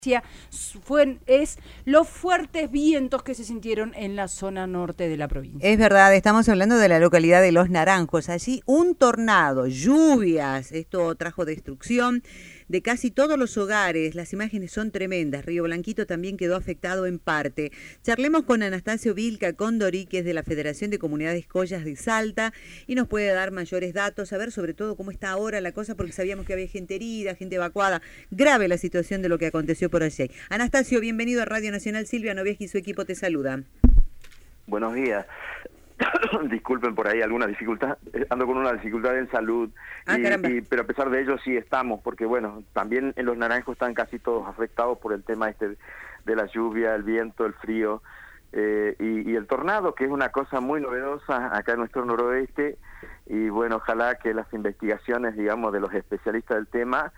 es los fuertes vientos que se sintieron en la zona norte de la provincia. Es verdad, estamos hablando de la localidad de Los Naranjos. Allí un tornado, lluvias, esto trajo destrucción de casi todos los hogares. Las imágenes son tremendas. Río Blanquito también quedó afectado en parte. Charlemos con Anastasio Vilca Condori, que es de la Federación de Comunidades Collas de Salta, y nos puede dar mayores datos, saber sobre todo cómo está ahora la cosa, porque sabíamos que había gente herida, gente evacuada. Grave la situación de lo que aconteció por allí. Anastasio, bienvenido a Radio Nacional. Silvia Novieschi y su equipo te saluda. Buenos días. Disculpen por ahí alguna dificultad, ando con una dificultad en salud, pero a pesar de ello sí estamos, porque bueno, también en Los Naranjos están casi todos afectados por el tema de la lluvia, el viento, el frío y el tornado, que es una cosa muy novedosa acá en nuestro noroeste, y bueno, ojalá que las investigaciones, digamos, de los especialistas del tema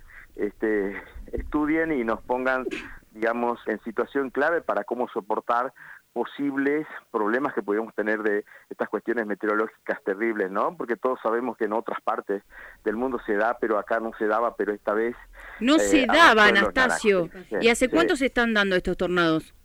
estudien y nos pongan, digamos, en situación clave para cómo soportar posibles problemas que podríamos tener de estas cuestiones meteorológicas terribles, ¿no? Porque todos sabemos que en otras partes del mundo se da, pero acá no se daba, pero esta vez... No se daba, Anastasio. ¿Y hace cuánto se están dando estos tornados?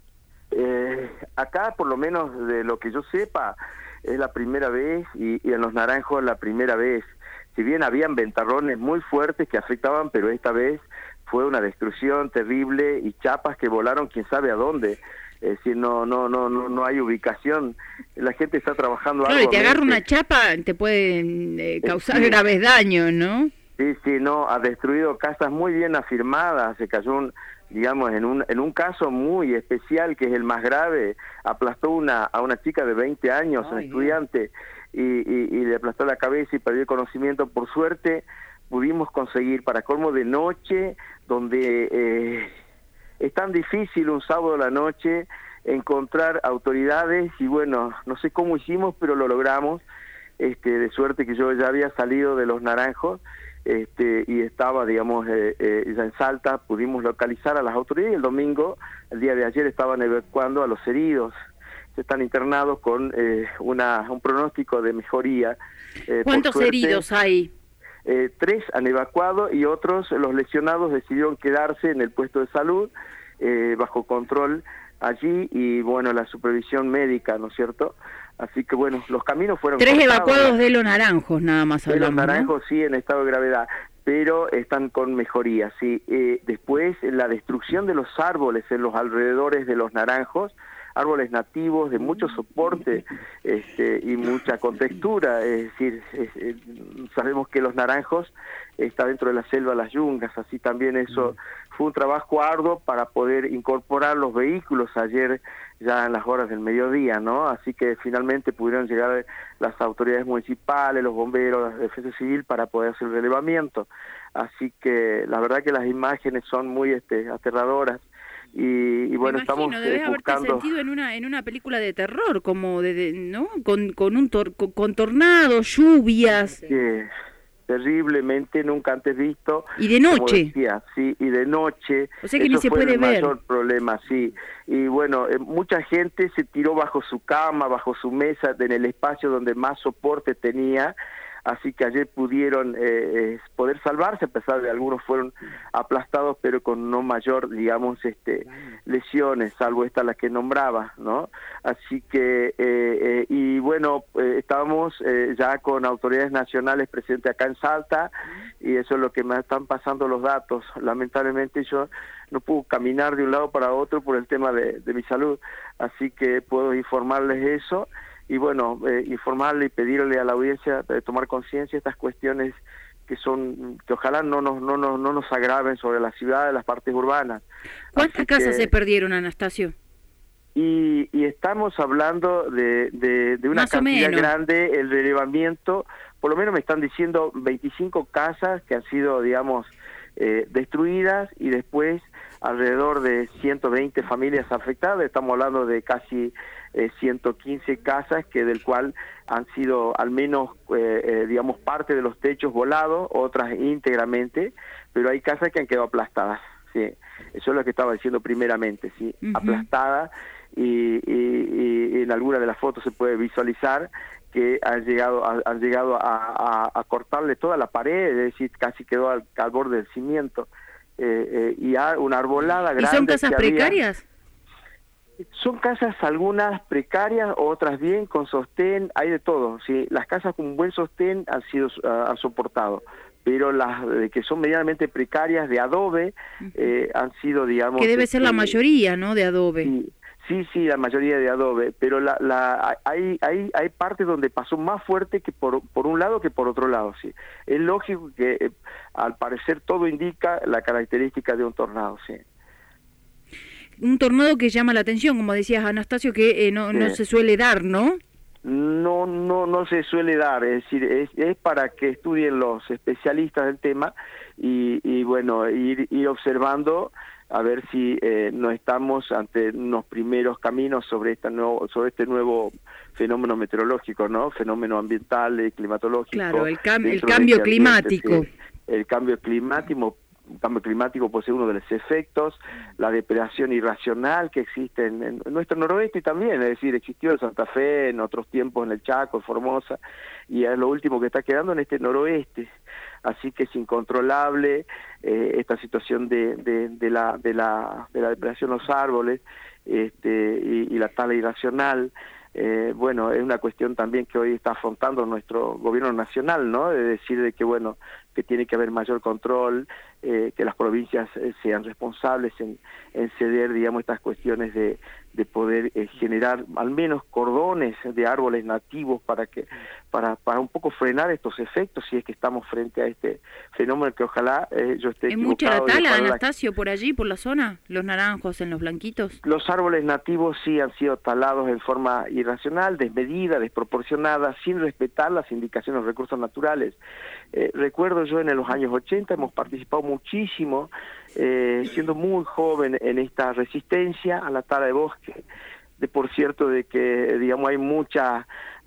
Acá, por lo menos de lo que yo sepa, es la primera vez, y en Los Naranjos la primera vez. Si bien habían ventarrones muy fuertes que afectaban, pero esta vez fue una destrucción terrible y chapas que volaron quién sabe a dónde. Es decir, no hay ubicación. La gente está trabajando claro, y te agarra una chapa, te puede causar graves daños, ¿no? Sí, no, ha destruido casas muy bien afirmadas. Se cayó digamos, en un caso muy especial, que es el más grave, aplastó a una chica de 20 años, un estudiante, y le aplastó la cabeza y perdió el conocimiento. Por suerte pudimos conseguir, para colmo de noche, donde es tan difícil un sábado a la noche encontrar autoridades, y bueno, no sé cómo hicimos, pero lo logramos. De suerte que yo ya había salido de Los Naranjos y estaba, digamos, ya en Salta. Pudimos localizar a las autoridades, y el domingo, el día de ayer, estaban evacuando a los heridos. Se están internados con un pronóstico de mejoría. ¿Cuántos heridos hay? 3 han evacuado, y otros, los lesionados, decidieron quedarse en el puesto de salud bajo control allí, y bueno, la supervisión médica, ¿no es cierto? Así que bueno, los caminos fueron 3 evacuados de Los Naranjos, nada más hablamos, de Los Naranjos, ¿no? Sí, en estado de gravedad, pero están con mejoría, sí. Después, la destrucción de los árboles en los alrededores de Los Naranjos, árboles nativos de mucho soporte y mucha contextura. Es decir, sabemos que Los Naranjos está dentro de la selva Las Yungas, así también eso fue un trabajo arduo para poder incorporar los vehículos ayer ya en las horas del mediodía, ¿no? Así que finalmente pudieron llegar las autoridades municipales, los bomberos, la defensa civil, para poder hacer el relevamiento. Así que la verdad que las imágenes son muy aterradoras. Y bueno, estamos debes haberte sentido en una película de terror, como ¿no? Con tornados, lluvias. Sí, terriblemente, nunca antes visto. Y de noche. Decía, sí, y de noche. O sea que ni se puede ver. El mayor problema, sí. Y bueno, mucha gente se tiró bajo su cama, bajo su mesa, en el espacio donde más soporte tenía. Así que ayer pudieron poder salvarse, a pesar de algunos fueron aplastados, pero con no mayor, digamos, lesiones, salvo esta la que nombraba, ¿no? Así que, y bueno, estábamos ya con autoridades nacionales presentes acá en Salta, y eso es lo que me están pasando los datos. Lamentablemente yo no puedo caminar de un lado para otro por el tema de mi salud, así que puedo informarles eso. Y bueno, informarle y pedirle a la audiencia de tomar conciencia de estas cuestiones que ojalá no nos agraven sobre la ciudad, las partes urbanas. ¿Cuántas casas se perdieron, Anastasio? Y estamos hablando de una cantidad grande, el relevamiento, por lo menos me están diciendo 25 casas que han sido, digamos, destruidas, y después alrededor de 120 familias afectadas. Estamos hablando de casi 115 casas, del cual han sido al menos, digamos, parte de los techos volados, otras íntegramente, pero hay casas que han quedado aplastadas, sí. Eso es lo que estaba diciendo primeramente, sí, aplastadas, y en alguna de las fotos se puede visualizar que han llegado a cortarle toda la pared, es decir, casi quedó al borde del cimiento. y una arbolada grande. ¿Y son casas que había. precarias? Son casas algunas precarias, otras bien, con sostén, hay de todo. ¿Sí? Las casas con buen sostén han soportado, pero las que son medianamente precarias de adobe han sido, digamos... Que debe ser la mayoría, ¿no?, de adobe. Sí, la mayoría de adobe, pero hay partes donde pasó más fuerte que por un lado que por otro lado. Sí, es lógico que al parecer todo indica la característica de un tornado. Sí. Un tornado que llama la atención, como decías, Anastasio, que no se suele dar, ¿no? No se suele dar, es decir, es para que estudien los especialistas del tema y bueno, ir observando a ver si no estamos ante unos primeros caminos sobre este nuevo fenómeno meteorológico, ¿no? Fenómeno ambiental y climatológico. Claro, el cambio climático. Sí. El cambio climático puede ser uno de los efectos, la depredación irracional que existe en nuestro noroeste también, es decir, existió en Santa Fe, en otros tiempos en el Chaco, en Formosa, y es lo último que está quedando en este noroeste. Así que es incontrolable esta situación de la depredación de los árboles y la tala irracional. Bueno, es una cuestión también que hoy está afrontando nuestro gobierno nacional, ¿no? De decir de que, bueno, que tiene que haber mayor control, que las provincias sean responsables en ceder, digamos, estas cuestiones de poder generar al menos cordones de árboles nativos para un poco frenar estos efectos, si es que estamos frente a este fenómeno que ojalá yo esté equivocado. ¿Es mucha la tala, Anastasio, por allí, por la zona? ¿Los naranjos en los blanquitos? Los árboles nativos sí han sido talados en forma irracional, desmedida, desproporcionada, sin respetar las indicaciones de los recursos naturales. Recuerdo yo en los años 80 hemos participado muchísimo, siendo muy joven, en esta resistencia a la tala de bosque. Por cierto, de que, digamos, hay mucha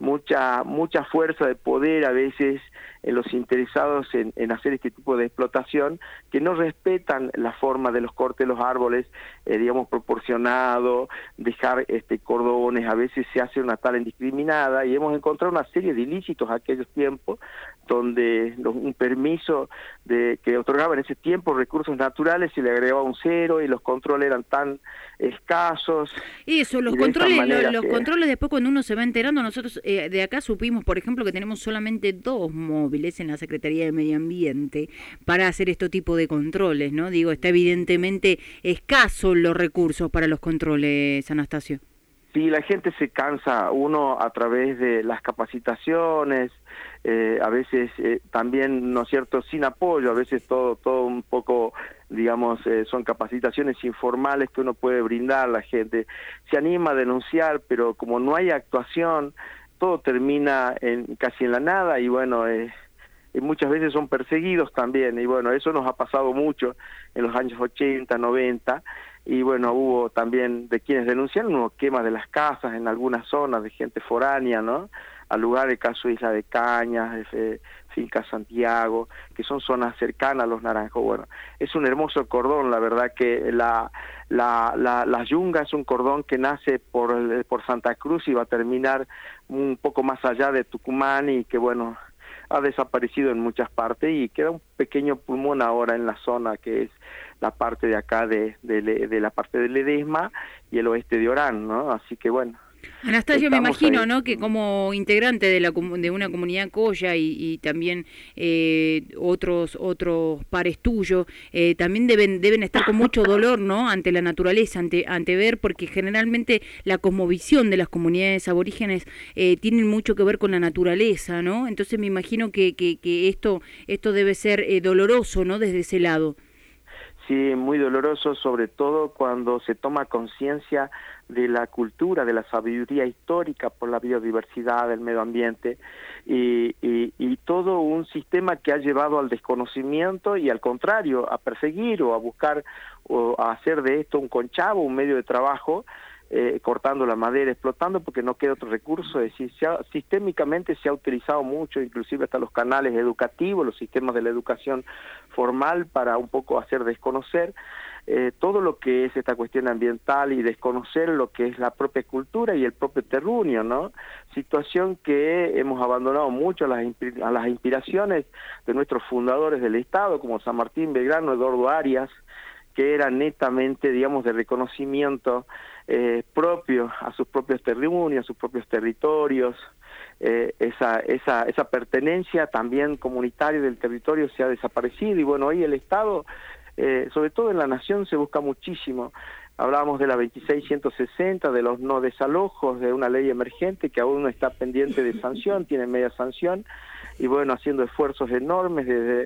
fuerza de poder a veces en los interesados en hacer este tipo de explotación, que no respetan la forma de los cortes de los árboles, digamos, proporcionado, dejar cordones, a veces se hace una tala indiscriminada, y hemos encontrado una serie de ilícitos en aquellos tiempos, donde un permiso que otorgaba en ese tiempo recursos naturales se le agregaba un 0 y los controles eran tan escasos. Eso, los controles después cuando uno se va enterando, nosotros de acá supimos, por ejemplo, que tenemos solamente 2 móviles en la Secretaría de Medio Ambiente para hacer este tipo de controles, ¿no? Digo, está evidentemente escaso los recursos para los controles, Anastasio. Sí, la gente se cansa, uno a través de las capacitaciones, a veces también, ¿no es cierto?, sin apoyo, a veces todo un poco, digamos, son capacitaciones informales que uno puede brindar, la gente se anima a denunciar, pero como no hay actuación, todo termina casi en la nada, y bueno, y muchas veces son perseguidos también, y bueno, eso nos ha pasado mucho en los años 80, 90, y bueno, hubo también de quienes denunciaron unos quemas de las casas en algunas zonas de gente foránea, ¿no? Al lugar, el caso de Isla de Cañas, Finca Santiago, que son zonas cercanas a los naranjos. Bueno, es un hermoso cordón, la verdad que la Yunga es un cordón que nace por Santa Cruz y va a terminar un poco más allá de Tucumán, y que bueno, ha desaparecido en muchas partes y queda un pequeño pulmón ahora en la zona que es la parte de acá de la parte del Ledesma y el oeste de Orán, ¿no? Así que bueno. Anastasio, me imagino, ¿no?, que como integrante de una comunidad colla y también otros pares tuyos, también deben estar con mucho dolor, ¿no?, ante la naturaleza, ante ver, porque generalmente la cosmovisión de las comunidades aborígenes tienen mucho que ver con la naturaleza, ¿no? Entonces me imagino que esto debe ser doloroso, ¿no?, desde ese lado. Sí, muy doloroso, sobre todo cuando se toma conciencia de la cultura, de la sabiduría histórica por la biodiversidad, del medio ambiente, y todo un sistema que ha llevado al desconocimiento y al contrario, a perseguir o a buscar o a hacer de esto un conchavo, un medio de trabajo, cortando la madera, explotando porque no queda otro recurso. Es decir, sistémicamente se ha utilizado mucho, inclusive hasta los canales educativos, los sistemas de la educación formal, para un poco hacer desconocer todo lo que es esta cuestión ambiental y desconocer lo que es la propia cultura y el propio terruño, ¿no? Situación que hemos abandonado mucho a las inspiraciones de nuestros fundadores del Estado, como San Martín, Belgrano, Eduardo Arias, que era netamente, digamos, de reconocimiento propio a sus propios terruños, a sus propios territorios. Esa pertenencia también comunitaria del territorio se ha desaparecido, y bueno, hoy el Estado, sobre todo en la Nación, se busca muchísimo. Hablábamos de la 2660, de los no desalojos, de una ley emergente que aún no está pendiente de sanción, tiene media sanción, y bueno, haciendo esfuerzos enormes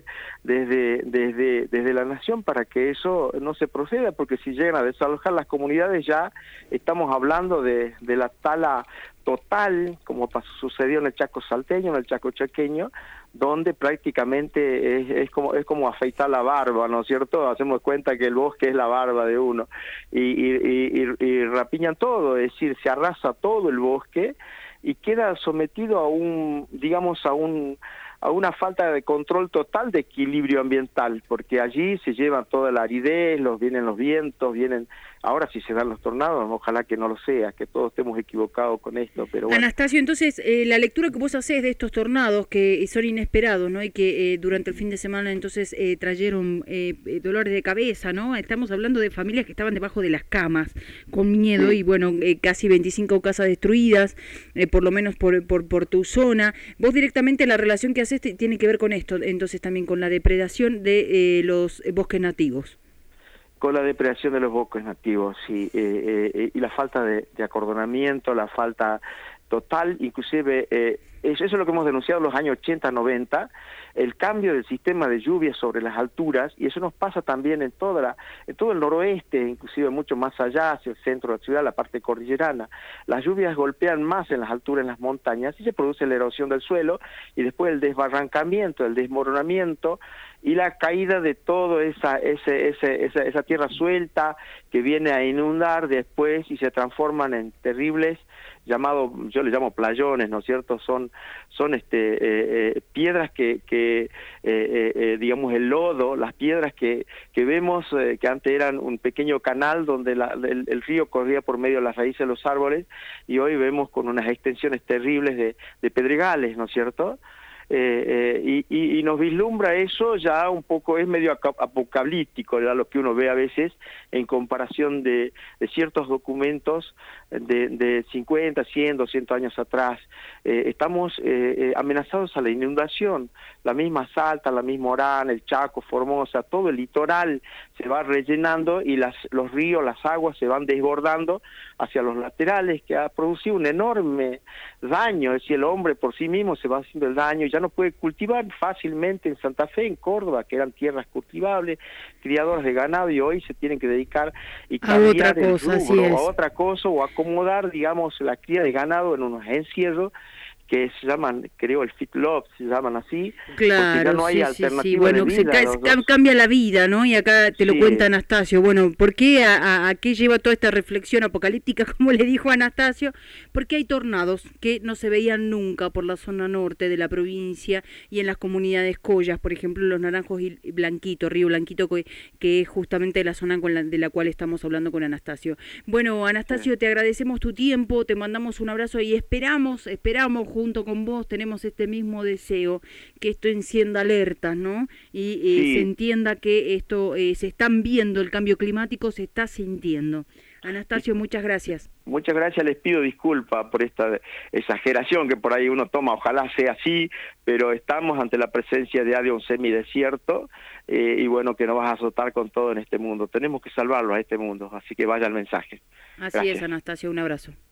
desde la Nación para que eso no se proceda, porque si llegan a desalojar las comunidades ya estamos hablando de la tala total, como sucedió en el Chaco salteño, en el Chaco chaqueño, donde prácticamente es como afeitar la barba, ¿no es cierto? Hacemos cuenta que el bosque es la barba de uno, y rapiñan todo, es decir, se arrasa todo el bosque y queda sometido a una falta de control total de equilibrio ambiental, porque allí se lleva toda la aridez, vienen los vientos, ahora si se dan los tornados, ojalá que no lo sea, que todos estemos equivocados con esto, pero bueno. Anastasio, entonces, la lectura que vos hacés de estos tornados que son inesperados, ¿no? Y que durante el fin de semana entonces trajeron dolores de cabeza, ¿no? Estamos hablando de familias que estaban debajo de las camas, con miedo, sí. Y bueno, casi 25 casas destruidas, por lo menos por tu zona. Vos directamente la relación que haces tiene que ver con esto, entonces también con la depredación de los bosques nativos. Con la depredación de los bosques nativos, sí, y la falta de acordonamiento, la falta total, inclusive, eso es lo que hemos denunciado en los años 80, 90, el cambio del sistema de lluvias sobre las alturas, y eso nos pasa también en todo el noroeste, inclusive mucho más allá, hacia el centro de la ciudad, la parte cordillerana. Las lluvias golpean más en las alturas, en las montañas, y se produce la erosión del suelo, y después el desbarrancamiento, el desmoronamiento, y la caída de todo esa tierra suelta que viene a inundar después y se transforman en terribles yo le llamo playones, ¿no es cierto? Son piedras que digamos el lodo, las piedras que vemos que antes eran un pequeño canal donde el río corría por medio de las raíces de los árboles, y hoy vemos con unas extensiones terribles de pedregales, ¿no es cierto? Y nos vislumbra eso ya un poco, es medio apocalíptico, ¿verdad? Lo que uno ve a veces en comparación de ciertos documentos de 50, 100, 200 años atrás. Estamos amenazados a la inundación, la misma Salta, la misma Orán, el Chaco, Formosa, todo el litoral se va rellenando y los ríos, las aguas se van desbordando hacia los laterales, que ha producido un enorme daño. Es decir, el hombre por sí mismo se va haciendo el daño, ya no puede cultivar fácilmente en Santa Fe, en Córdoba, que eran tierras cultivables, criadoras de ganado, y hoy se tienen que dedicar y cambiar el rubro a otra cosa, o acomodar, digamos, la cría de ganado en unos encierros que se llaman, creo, el feedlot, se llaman así, claro, porque ya no hay alternativa sí. Bueno, de vida. Cambia la vida, ¿no? Y acá te lo cuenta Anastasio. Bueno, ¿por qué a qué lleva toda esta reflexión apocalíptica, como le dijo Anastasio? Porque hay tornados que no se veían nunca por la zona norte de la provincia y en las comunidades collas, por ejemplo, Los Naranjos y Blanquito, Río Blanquito, que es justamente la zona de la cual estamos hablando con Anastasio. Bueno, Anastasio, te agradecemos tu tiempo, te mandamos un abrazo y esperamos junto con vos, tenemos este mismo deseo, que esto encienda alertas, ¿no? Y se entienda que esto se están viendo, el cambio climático se está sintiendo. Anastasio, muchas gracias. Muchas gracias, les pido disculpas por esta exageración que por ahí uno toma, ojalá sea así, pero estamos ante la presencia de un semidesierto, y bueno, que nos vas a azotar con todo en este mundo. Tenemos que salvarlo a este mundo, así que vaya el mensaje. Así es, Anastasio, un abrazo.